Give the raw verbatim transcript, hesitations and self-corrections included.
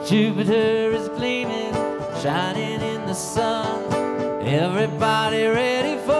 Jupiter is gleaming, shining in the sun. Everybody ready for